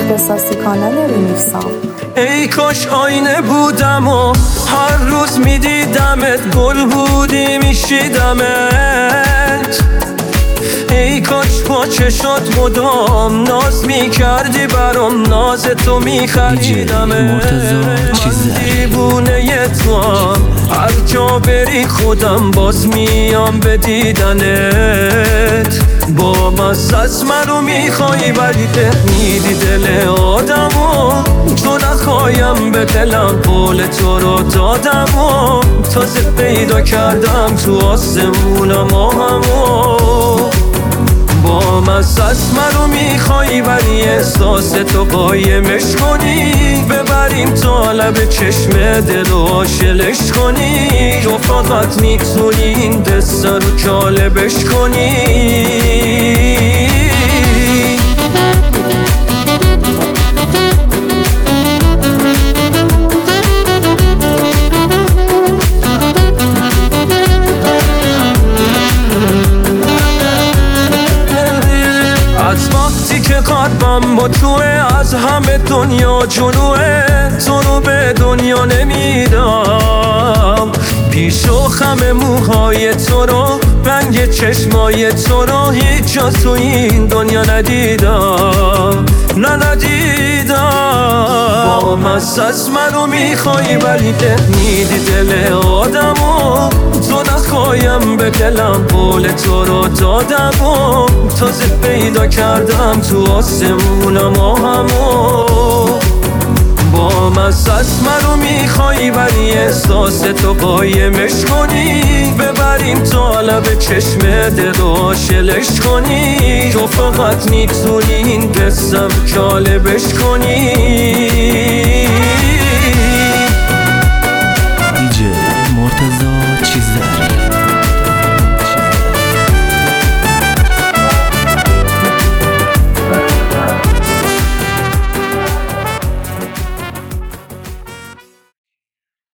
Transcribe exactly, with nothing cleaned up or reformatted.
اختصاصی کانال ریمیکسام. ای کاش آینه بودم و هر روز میدیدمت، گل بودی میشیدمت. ای کاش با چشات مدام ناز میکردی برام، ناز تو میخریدمت. دیوونه تو هم هر جا بری خودم باز میام به دیدنت. با مزه از منو میخوایی ولی ده میدی دل آدمو. تو نخوایم به دلم قول تو رو دادم و تازه پیدا کردم تو آسمونم آهمو. با مزه از منو میخوایی ولی احساس تو قایمش کنی، ببریم تا لب چشم دل و عاشقش کنی. تو فقط میتونی این دست رو جالبش کنی. از وقتی که قلبم با توه، از همه دنیا جنوه، تو رو به دنیا نمیدم. پیش و خم موهای تو رو، رنگ چشمای تو رو هیچ جا تو این دنیا ندیدم، نه ندیدم. با مزه از منو میخوایی ولی ده میدی دل آدمو. تو نخوایم به دلم قول تو رو دادم و تازه پیدا کردم تو آسمونم آهمو. با مزه از منو میخوایی ولی احساس تو قایمش کنی، ببریم تا لب چشم دل و عاشقش کنی. تو فقط میتونی این قصه رو جالبش کنی.